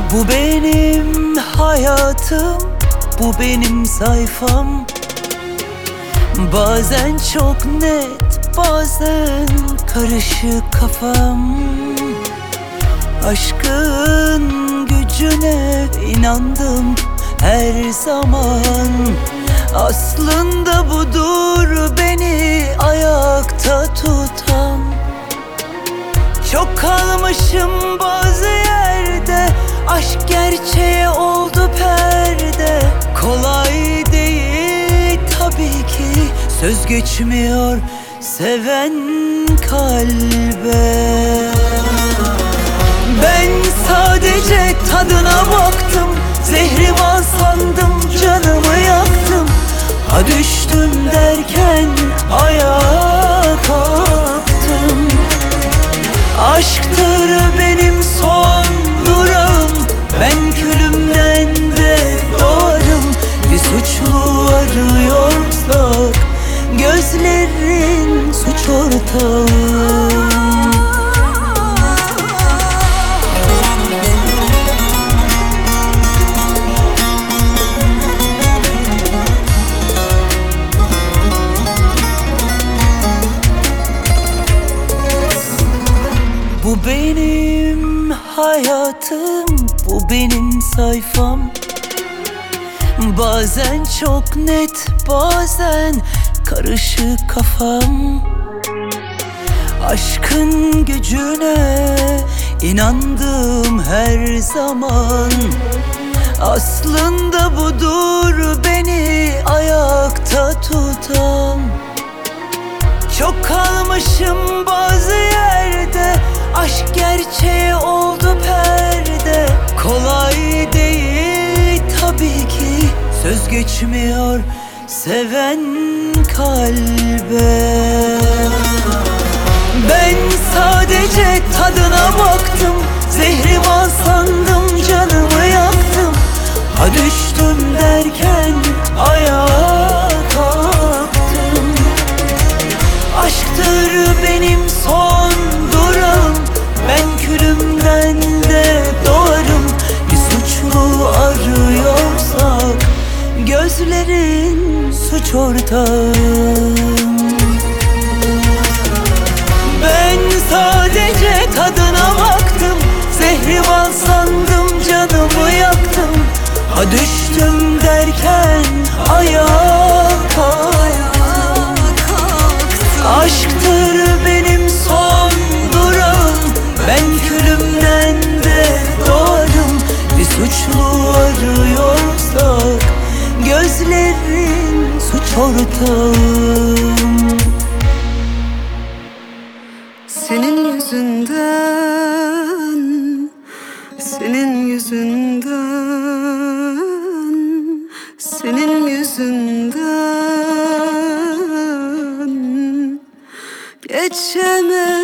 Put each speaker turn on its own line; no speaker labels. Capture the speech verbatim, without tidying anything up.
Bu benim hayatım, bu benim sayfam. Bazen çok net, bazen karışık kafam. Aşkın gücüne inandım her zaman. Aslında budur beni ayakta tutan. Çok kalmışım bazı yerde, aşk gerçeğe oldu perde. Kolay değil tabii ki, söz geçmiyor seven kalbe. Ben sadece tadına baktım, zehriman sandım, canımı yaktım. Ha düştüm derken ayağa kalktım. Aşktır benim son durağım, ben külümden de doğarım. Bir suçlu arıyorsak gözlerin suç ortağı. Bu benim hayatım, bu benim sayfam. Bazen çok net, bazen karışık kafam. Aşkın gücüne inandım her zaman. Aslında budur beni ayakta tutan. Çok kalmışım bazı yerde, aşk gerçeğe oldu perde. Kolay değil tabii ki, söz geçmiyor seven kalbe. Ben sadece tadına baktım, zehriman sandım, canımı yaktım. Ha düştüm derken ayağa kalktım. Aşktır benim son durağım, ben külümden de doğarım. Bir suçlu arıyorsak gözlerin suç ortağı. Ben sadece tadına baktım, zehriman sandım, canımı yaktım. Ha düştüm derken ayağa kalktım. Aşktır benim son durağım, ben külümden de doğarım. Bir suçlu arıyorsak gözlerin suç ortağı.
Senin yüzünden, senin yüzünden, senin yüzünden geçemem.